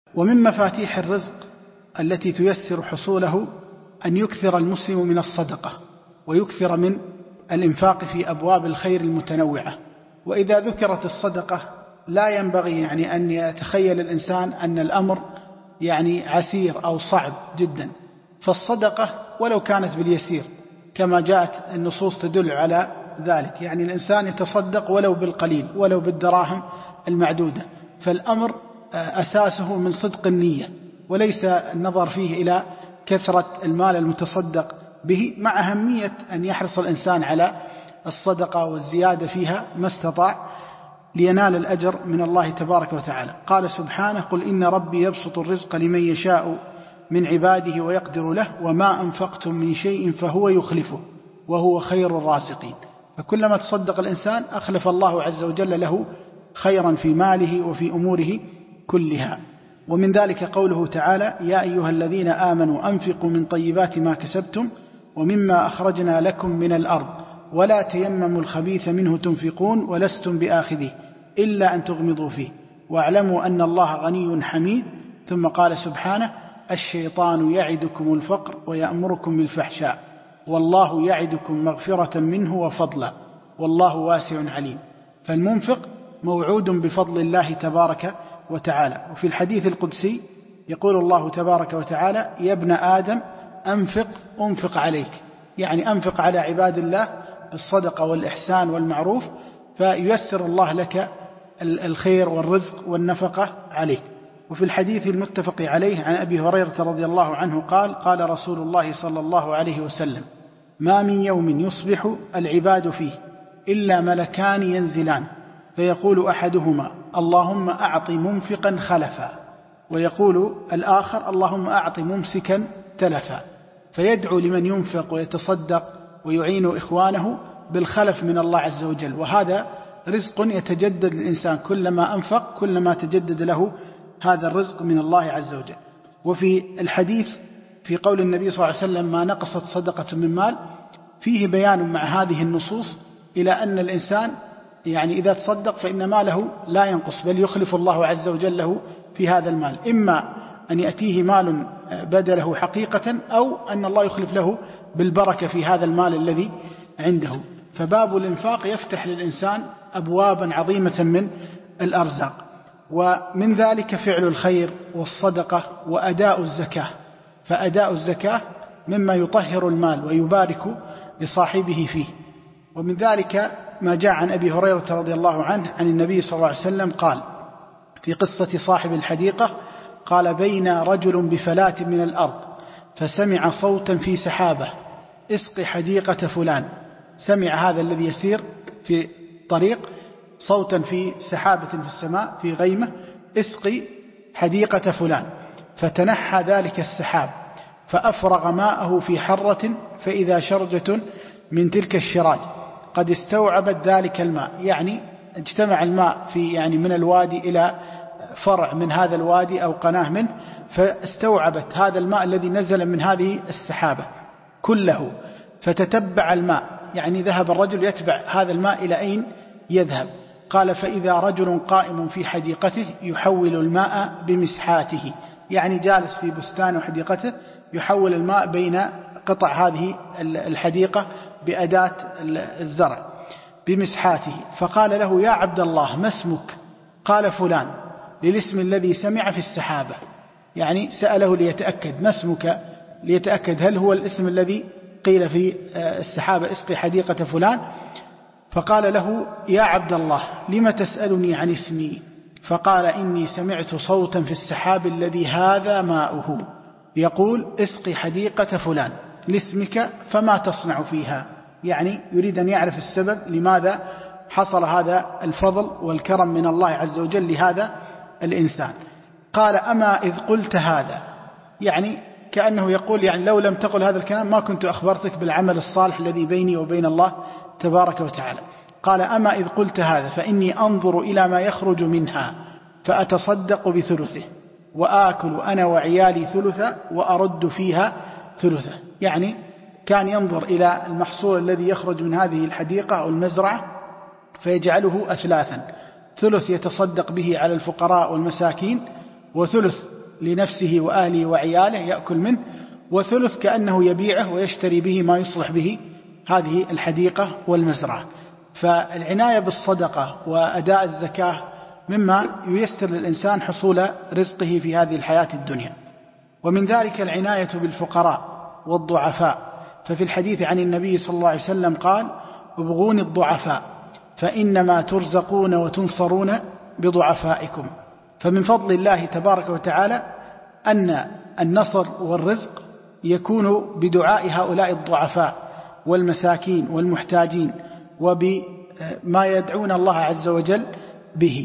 ومن مفاتيح الرزق التي تيسر حصوله أن يكثر المسلم من الصدقة ويكثر من الإنفاق في أبواب الخير المتنوعة. وإذا ذكرت الصدقة لا ينبغي أن يتخيل الإنسان أن الأمر عسير أو صعب جدا، فالصدقة ولو كانت باليسير كما جاءت النصوص تدل على ذلك، الإنسان يتصدق ولو بالقليل ولو بالدراهم المعدودة، فالأمر أساسه من صدق النية وليس النظر فيه إلى كثرة المال المتصدق به، مع أهمية أن يحرص الإنسان على الصدقة والزيادة فيها ما استطاع لينال الأجر من الله تبارك وتعالى. قال سبحانه: قل إن ربي يبسط الرزق لمن يشاء من عباده ويقدر له وما أنفقتم من شيء فهو يخلفه وهو خير الرازقين. فكلما تصدق الإنسان أخلف الله عز وجل له خيرا في ماله وفي أموره كلها. ومن ذلك قوله تعالى: يا أيها الذين آمنوا أنفقوا من طيبات ما كسبتم ومما أخرجنا لكم من الأرض ولا تيمموا الخبيث منه تنفقون ولستم بآخذيه إلا أن تغمضوا فيه واعلموا أن الله غني حميد. ثم قال سبحانه: الشيطان يعدكم الفقر ويأمركم بالفحشاء والله يعدكم مغفرة منه وفضلا والله واسع عليم. فالمنفق موعود بفضل الله تبارك وتعالى. وفي الحديث القدسي يقول الله تبارك وتعالى: يا ابن آدم أنفق عليك، أنفق على عباد الله بالصدقة والإحسان والمعروف فييسر الله لك الخير والرزق والنفقة عليك. وفي الحديث المتفق عليه عن أبي هريرة رضي الله عنه قال: قال رسول الله صلى الله عليه وسلم: ما من يوم يصبح العباد فيه إلا ملكان ينزلان فيقول أحدهما: اللهم أعط منفقا خلفا، ويقول الآخر: اللهم أعط ممسكا تلفا، فيدعو لمن ينفق ويتصدق ويعين إخوانه بالخلف من الله عز وجل. وهذا رزق يتجدد للإنسان، كلما أنفق كلما تجدد له هذا الرزق من الله عز وجل. وفي الحديث في قول النبي صلى الله عليه وسلم: ما نقصت صدقة من مال، فيه بيان مع هذه النصوص إلى أن الإنسان إذا تصدق فإن ماله لا ينقص بل يخلف الله عز وجل له في هذا المال، إما أن يأتيه مال بدله حقيقة أو أن الله يخلف له بالبركة في هذا المال الذي عنده. فباب الإنفاق يفتح للإنسان أبوابا عظيمة من الأرزاق، ومن ذلك فعل الخير والصدقة وأداء الزكاة. فأداء الزكاة مما يطهر المال ويبارك لصاحبه فيه. ومن ذلك ما جاء عن أبي هريرة رضي الله عنه عن النبي صلى الله عليه وسلم قال في قصة صاحب الحديقة: قال: بين رجل بفلاة من الأرض فسمع صوتا في سحابة: اسق حديقة فلان. سمع هذا الذي يسير في طريق صوتا في سحابة في السماء في غيمة: اسقي حديقة فلان. فتنحى ذلك السحاب فأفرغ ماءه في حرة فإذا شرجة من تلك الشراج قد استوعبت ذلك الماء، اجتمع الماء في من الوادي إلى فرع من هذا الوادي أو قناة منه، فاستوعبت هذا الماء الذي نزل من هذه السحابة كله. فتتبع الماء، ذهب الرجل يتبع هذا الماء إلى أين يذهب. قال: فإذا رجل قائم في حديقته يحول الماء بمسحاته، جالس في بستان وحديقته يحول الماء بين قطع هذه الحديقة بأداة الزرع بمسحاته. فقال له: يا عبد الله ما اسمك؟ قال: فلان، للاسم الذي سمع في السحابة. سأله ليتأكد: ما اسمك؟ ليتأكد هل هو الاسم الذي قيل في السحابة: اسقي حديقة فلان. فقال له: يا عبد الله لم تسألني عن اسمي؟ فقال: إني سمعت صوتا في السحاب الذي هذا ماؤه يقول: اسقي حديقة فلان لاسمك فما تصنع فيها. يريد أن يعرف السبب لماذا حصل هذا الفضل والكرم من الله عز وجل لهذا الإنسان. قال: أما إذ قلت هذا، كأنه يقول لو لم تقل هذا الكلام ما كنت أخبرتك بالعمل الصالح الذي بيني وبين الله تبارك وتعالى. قال: أما إذ قلت هذا فإني أنظر إلى ما يخرج منها فأتصدق بثلثه وآكل أنا وعيالي ثلثا وأرد فيها ثلثه. كان ينظر إلى المحصول الذي يخرج من هذه الحديقة أو المزرعة فيجعله أثلاثا: ثلث يتصدق به على الفقراء والمساكين، وثلث لنفسه وأهله وعياله يأكل منه، وثلث كأنه يبيعه ويشتري به ما يصلح به هذه الحديقة والمزرعة. فالعناية بالصدقة وأداء الزكاة مما ييسر للإنسان حصول رزقه في هذه الحياة الدنيا. ومن ذلك العناية بالفقراء والضعفاء، ففي الحديث عن النبي صلى الله عليه وسلم قال: ابغوني الضعفاء فإنما ترزقون وتنصرون بضعفائكم. فمن فضل الله تبارك وتعالى أن النصر والرزق يكون بدعاء هؤلاء الضعفاء والمساكين والمحتاجين وبما يدعون الله عز وجل به.